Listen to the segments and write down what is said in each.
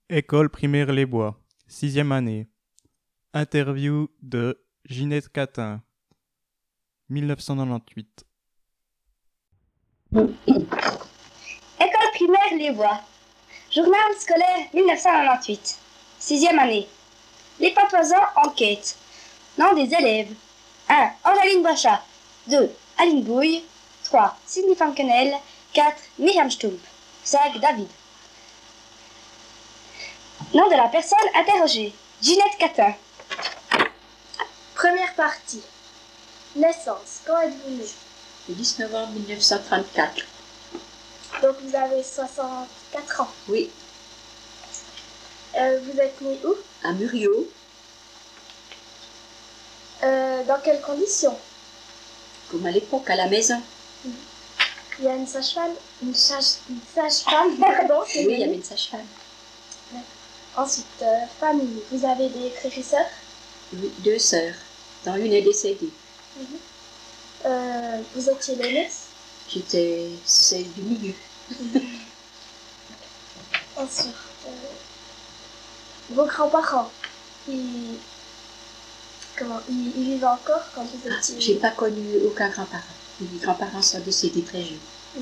École primaire Les Bois, 6e année. Interview de Ginette Catin, 1998. École primaire Les Bois. Journal scolaire 1998. 6e année. Les patoisans enquête. Nom des élèves. 1. Angeline Brachat. 2. Aline Bouille. 3. Sidney Fankenel. 4. Myriam Stump. 5. David. Nom de la personne interrogée. Ginette Catin. Première partie. Naissance. Quand êtes-vous née? Le 10 novembre 1934. Donc vous avez 64 ans. Oui, Vous êtes née où? à Muriot, Dans quelles conditions? comme à l'époque, à la maison. Il y a une sage-femme, une sage-femme, pardon. Oui, il y avait une sage-femme. Ensuite, famille. Vous avez des frères et sœurs? Oui, 2 sœurs, dont une est décédée. Vous étiez l'aînée? J'étais celle du milieu. Ensuite, vos grands-parents, ils vivent encore quand vous étiez... J'ai pas connu aucun grand-parent. Les grands-parents sont décédés très jeunes.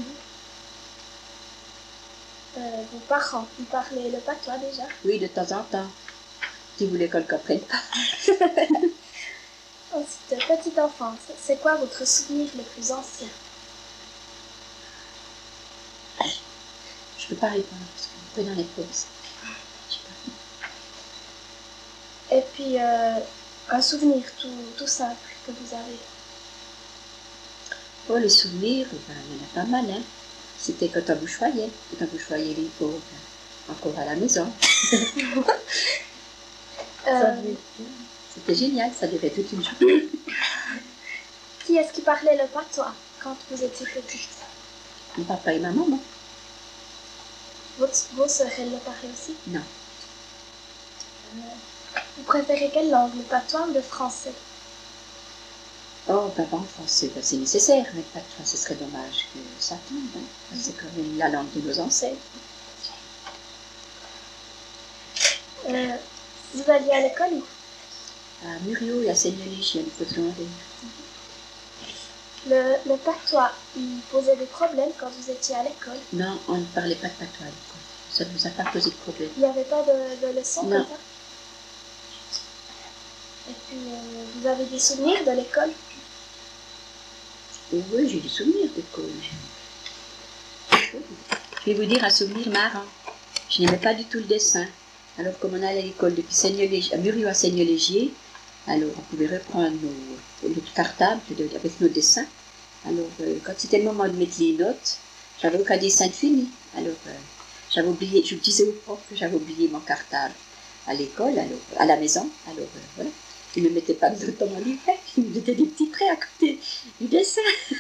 Vos parents, ils parlaient le patois déjà? Oui, de temps en temps. Si vous voulez qu'on le comprenne pas. Ensuite, petite enfance, c'est quoi votre souvenir le plus ancien? Je peux pas répondre parce qu'on est dans les pauses. Et puis, un souvenir tout simple que vous avez? Oh, les souvenirs, ben, il y en a pas mal, hein. C'était quand on bouchoyait les pauvres, encore à la maison. C'était génial, ça durait toute une journée. Qui est-ce qui parlait le patois quand vous étiez petite? Mon papa et ma maman. Vos sœurs, elles le parlaient aussi? Non. Vous préférez quelle langue, le patois ou le français? Oh, ben en français, ben, c'est nécessaire, mais pas de ce serait dommage que ça tombe. Hein. C'est quand même la langue de nos ancêtres. Vous alliez à l'école où? À Muriot et à Seigneur-Légion, il faut demander. Le patois, il posait des problèmes quand vous étiez à l'école? Non, on ne parlait pas de patois à l'école. Ça ne nous a pas posé de problème. Il n'y avait pas de leçons Non. comme ça? Et puis, vous avez des souvenirs de l'école? Oui, j'ai des souvenirs d'école. Je vais vous dire un souvenir marrant. Je n'aimais pas du tout le dessin. Alors, comme on allait à l'école depuis à Muriot à Seigneur-Légier, alors on pouvait reprendre notre cartable avec nos dessins. Alors, quand c'était le moment de mettre les notes, j'avais aucun dessin de fini. Alors, j'avais oublié, je disais au prof que j'avais oublié mon cartable à l'école, alors, à la maison. Alors, voilà. Il ne me mettait pas de notes dans mon livret, il me mettait des petits traits à côté du dessin.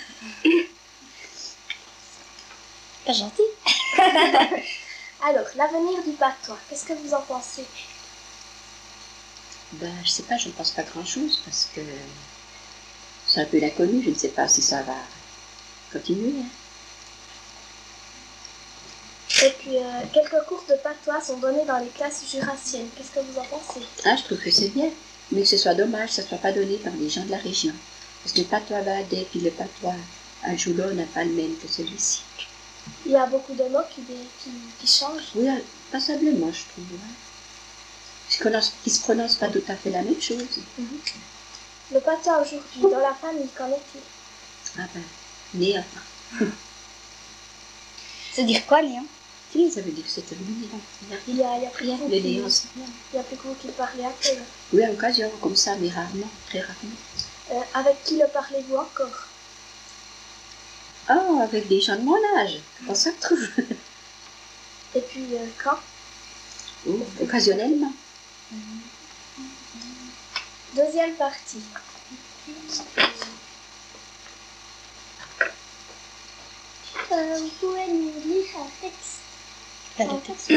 Pas gentil. Alors, l'avenir du patois, qu'est-ce que vous en pensez? Ben, je sais pas, je ne pense pas grand-chose parce que c'est un peu l'inconnu, je ne sais pas si ça va continuer. Hein. Et puis, quelques cours de patois sont donnés dans les classes jurassiennes. Qu'est-ce que vous en pensez? Ah, je trouve que c'est bien, mais que ce soit dommage que ça ne soit pas donné par les gens de la région. Parce que le patois Baadais et le patois Anjoulon n'a pas le même que celui-ci. Il y a beaucoup de mots qui changent. Oui, passablement, je trouve. Hein. Qui ne se prononcent pas tout à fait la même chose. Le patois aujourd'hui, dans la famille, qu'en est-il? Ah ben, néant. Ça veut dire quoi, néant? Si, ça veut dire que c'est terminé. Il y a plus Rien, beaucoup le néant, c'est rien. Il y a plus beaucoup qui parlent un peu. Oui, à l'occasion, comme ça, mais rarement, très rarement. Avec qui le parlez-vous encore? Oh, avec des gens de mon âge, on se retrouve. Et puis, quand? Oh, occasionnellement. Deuxième partie. Vous pouvez nous lire un texte?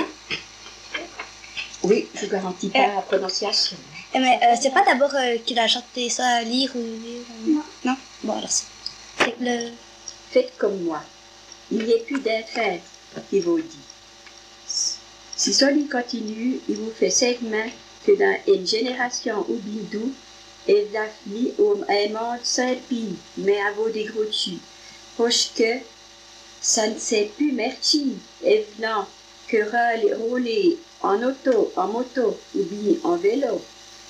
Oui, je ne garantis pas la prononciation. Mais c'est pas d'abord qu'il a chanté ça à lire ou lire? Non. Bon, alors c'est le... Faites comme moi. Il n'y a plus d'un traître qui vous dit. Si Soli continue, il vous fait segment que dans une génération ou bindou, et la vie au monde Saint-Pie, mais à vos des gros dessus. Parce que ça ne sait plus merci, et venant que rouler en auto, en moto ou bien en vélo.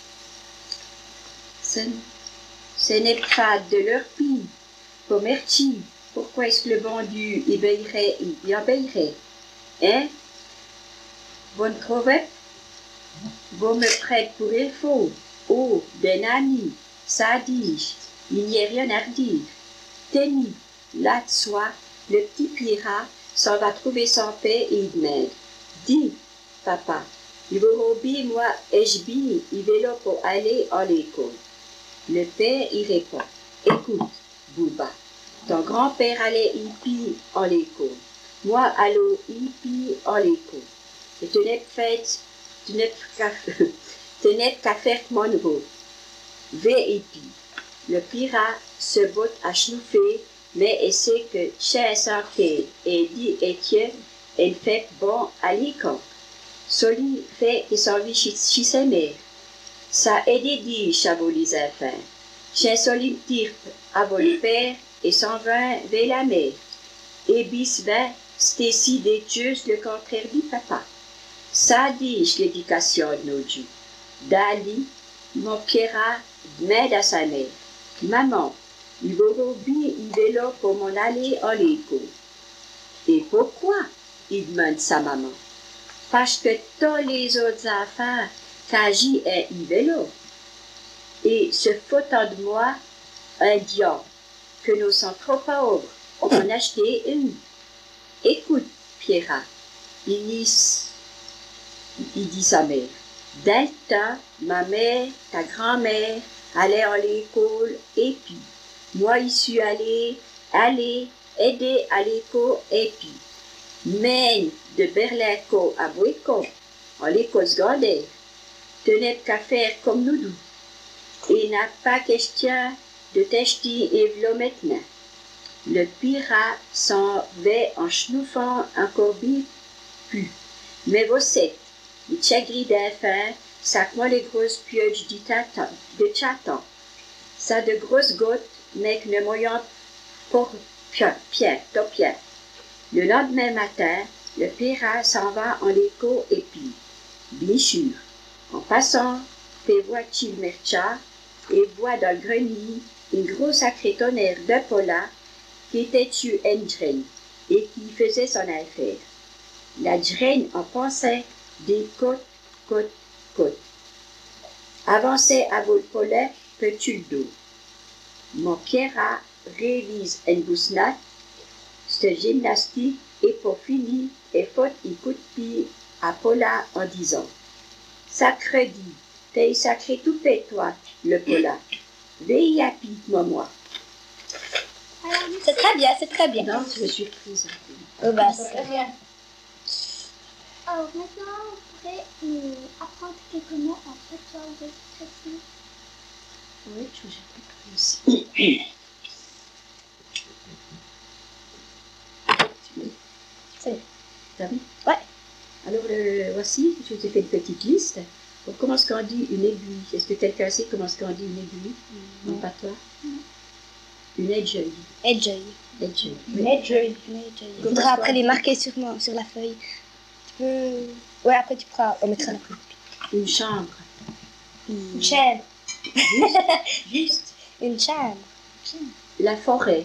Ce n'est pas de leur pays, pour merci. Pourquoi est-ce que le bon Dieu il obéirait? Hein? Vous ne trouvez? Vous me prêtez pour il faut. Oh, ben ami, ça dit, il n'y a rien à dire. Tenez, là de soi, le petit pirate s'en va trouver son père et il demande. Dis, papa, il va rober moi et je bin, il va là pour aller à l'école. Le père y répond. Écoute, Bouba, ton grand-père allait hippie à l'école. Moi, allô hippie à l'école. Et tu n'es qu'à faire mon nouveau. V.I.P. Le pirate se botte à chenouffer, mais il sait que chez santé et dit Étienne, il fait bon à l'école. Soli fait qu'il s'en vit chez sa mère. Ça aide dit chabot les enfants. Chez Soli tirpe à le père et s'en va vers la mère. Et bis ben, c'est ici d'études le contraire du papa. Ça dit l'éducation de nos dieux. Dali, mon Pierre m'aide à sa mère. Maman, il va bien, il est là pour m'en aller à l'école. Et pourquoi? Il demande sa maman. Parce que tous les autres enfants, quand j'y ai, il est là. Et se foutant de moi, un diable, que nous sommes trop pauvres, on en a acheté une. Écoute, Pierre, il dit sa mère. Dans le temps, ma mère, ta grand-mère, allaient à l'école et puis, moi, je suis allée aider à l'école et puis, mais de Berlinco à Boéco, à l'école secondaire, tenez qu'à faire comme nous deux. Et il n'a pas question de t'acheter et v'là maintenant. Le pirate s'en va en chenouffant encore bien plus. Mais vous savez, les chagris d'enfants, ça moi les grosses pioches de chaton. Ça de grosses gouttes, mais que ne moyant pour pied. Le lendemain matin, le pirate s'en va en écho et puis, bien sûr, en passant, fait voir-t-il mercha et voit dans le grenier une grosse sacrée tonnerre de pola qui était sur une draine et qui faisait son affaire. La draine en pensait des côtes. Avançait à vol polet, petit dos. Mon Pierre révise une bousnate, cette gymnastique et pour finir, et faute il coup de pied à Paula en disant Sacré dit, t'es sacré tout fait toi, le Paula. Veille à pique, moi. C'est très bien, c'est très bien. Non, je suis prise. Oh bah, c'est très bien. Alors maintenant, on pourrait apprendre quelques mots en patois ou expression. Oui, je suis prise. T'as vu? Ouais. Alors, voici, je t'ai fait une petite liste. Donc, comment est-ce qu'on dit une aiguille? Est-ce que quelqu'un sait comment est-ce qu'on dit une aiguille en patois? Une aiguille. Edgeuil. Aiguille. Une edgeuil. Il faudra après les marquer sur la feuille. Tu peux... Ouais, après tu pourras... On mettra la feuille. Une chambre. Une chambre. Juste. Une chambre. La forêt.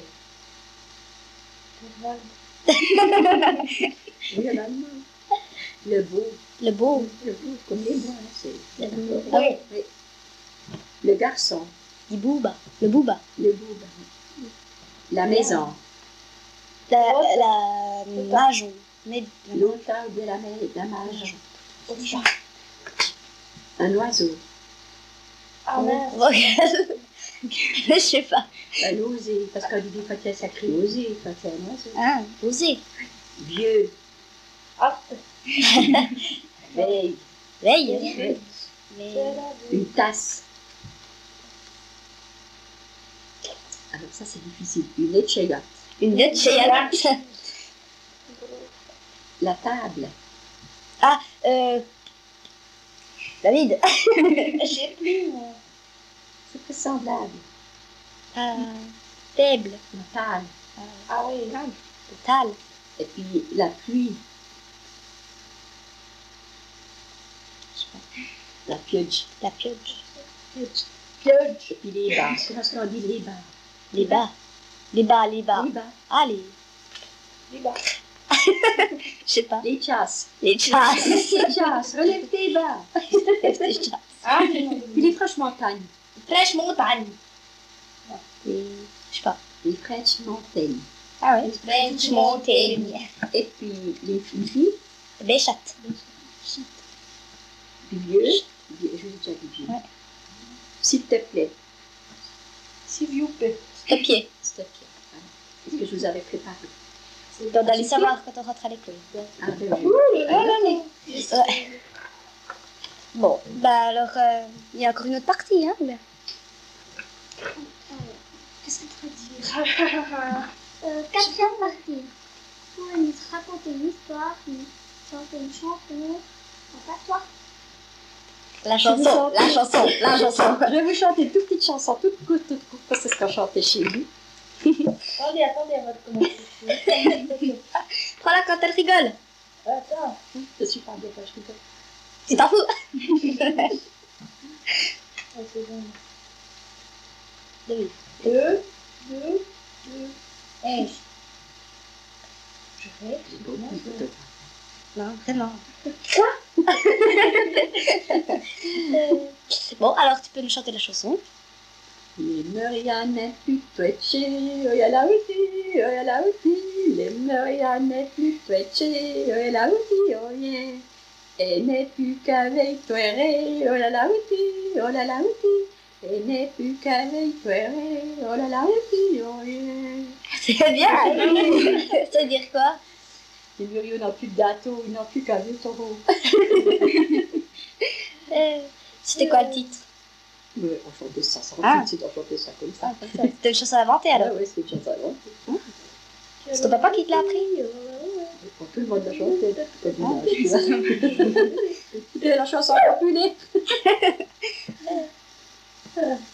Oui, en allemand. Le beau. Le beau. Le beau, comme les bois, c'est la forêt. Oui. Oui. Le garçon. Du booba. Le booba. Le beau. La maison. La majon. Longtemps de la mage. Un oiseau. Ah merde. Regarde. Je sais pas. Un osé, parce qu'on dit des fois c'est sacré osé, quand c'est un oiseau. Ah, osé. Vieux. Hop. Veille. Veille. Une tasse. Alors ça c'est difficile. Une échelle. Une lettre chez Yana. La table. Ah, David. Je sais plus. C'est très semblable. Faible. Natal. Ah oui. Total. Et puis la pluie. Je sais pas. La pioche. La pioche. Pioche. Et puis les bas. Comment est-ce qu'on dit les bas? Les bas. Les bas, les bas. Les bas. Ah, les bas. Je sais pas. Les chasses. Les chasses. Les chasses. Relève tes bas. Les chasses. Ah, Puis les fraîches montagnes. Fraîche montagne. Les, Je sais pas. les fraîches montagnes. Ah oui. French montagne. Et puis les filles. Béchate. Vieux. Je vous ai déjà dit vieux. Ouais. S'il te plaît. S'il vous plaît. S'il te plaît. S'il te plaît. Voilà. C'est ce que je vous avais préparé. Donc, d'aller savoir quand on rentre à l'école. Ah, ben oui. Ouais. Bon, bah alors, il y a encore une autre partie, hein. Qu'est-ce que tu veux dire Quatrième partie. Vous pouvez nous raconter une histoire, nous chanter une chanson. En fait, toi. La chanson, la chanson, la chanson. Je vais vous chanter une toute petite chanson, toute courte, parce que c'est ce qu'on chantait chez nous. Attendez, avant de commencer. Prends-la quand elle rigole. Attends. Je suis pas bien quand je rigole. Tu t'en fous. Deux. Non, vraiment. Bon, alors tu peux nous chanter la chanson. Les Marianne plus twetché, oya la outi, oya la outi. Les Marianne plus twetché, oya la outi, oye. Elle n'est plus qu'avec toi, oya la outi, oya la outi. Elle n'est plus qu'avec toi, oya la outi, oye. C'est bien. Ça veut dire quoi? Les Muriaux n'ont plus de gâteau, ils n'ont plus qu'avec taureau. C'était quoi le titre? Oui, on chantait ça, ça Ah. c'est on chantait ça comme ça. C'était une chanson inventée alors. Ah ouais, c'est une chanson avant. C'est ton papa qui te l'a appris? Pour tout le monde la chantait. C'est la chanson populaire.